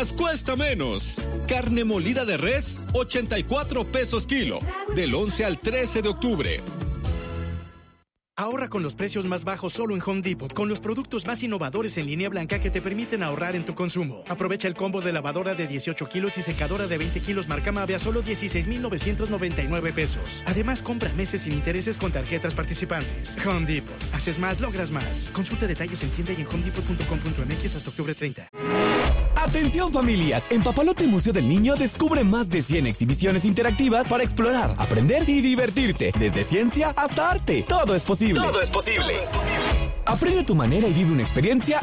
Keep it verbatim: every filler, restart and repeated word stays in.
mientras cuesta menos. Carne molida de res, ochenta y cuatro pesos kilo, del once al trece de octubre. Ahorra con los precios más bajos solo en Home Depot, con los productos más innovadores en línea blanca que te permiten ahorrar en tu consumo. Aprovecha el combo de lavadora de dieciocho kilos y secadora de veinte kilos marca Mave a solo dieciséis mil novecientos noventa y nueve pesos. Además, compra meses sin intereses con tarjetas participantes. Home Depot. Haces más, logras más. Consulta detalles en tienda y en home depot punto com punto m x hasta octubre treinta. ¡Atención, familias! En Papalote Museo del Niño descubre más de cien exhibiciones interactivas para explorar, aprender y divertirte. Desde ciencia hasta arte. Todo es posible. Todo es posible. Aprende a tu manera y vive una experiencia